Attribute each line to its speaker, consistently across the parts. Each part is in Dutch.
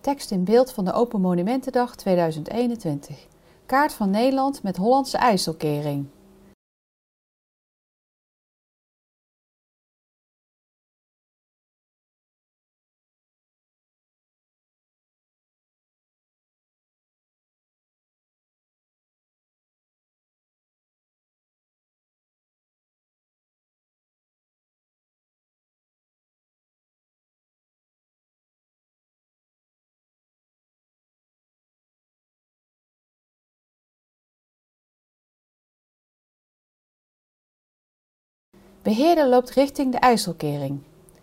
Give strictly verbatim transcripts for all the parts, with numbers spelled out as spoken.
Speaker 1: Tekst in beeld van de Open Monumentendag tweeduizend eenentwintig. Kaart van Nederland met Hollandse IJsselkering. Beheerder loopt richting de IJsselkering.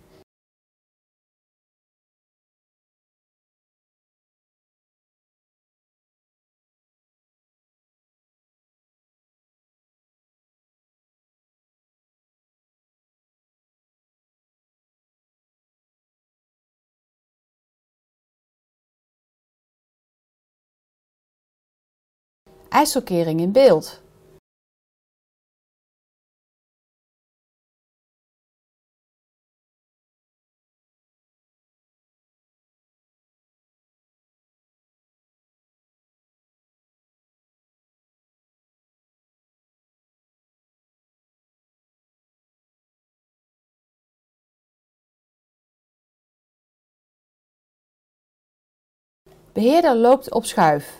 Speaker 1: IJsselkering in beeld. Beheerder loopt op schuif.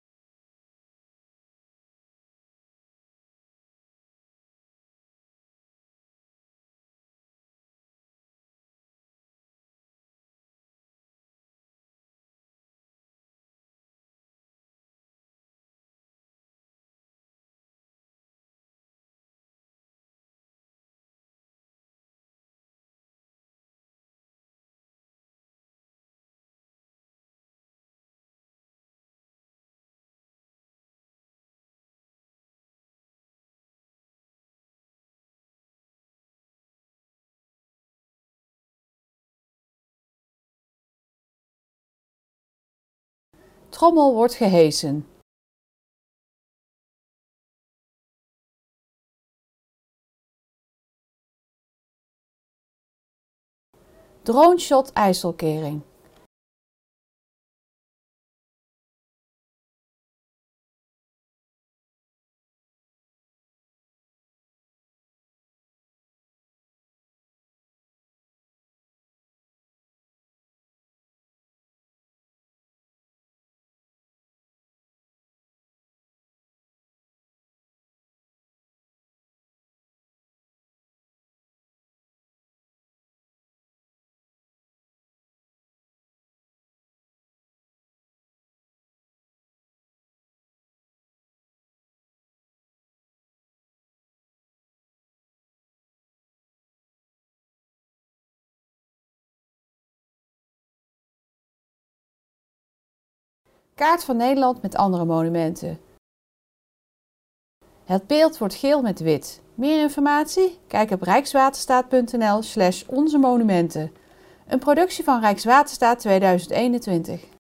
Speaker 1: Trommel wordt gehesen. Droneshot IJsselkering. Kaart van Nederland met andere monumenten. Het beeld wordt geel met wit. Meer informatie? Kijk op rijkswaterstaat punt n l slash onze monumenten. Een productie van Rijkswaterstaat tweeduizend eenentwintig.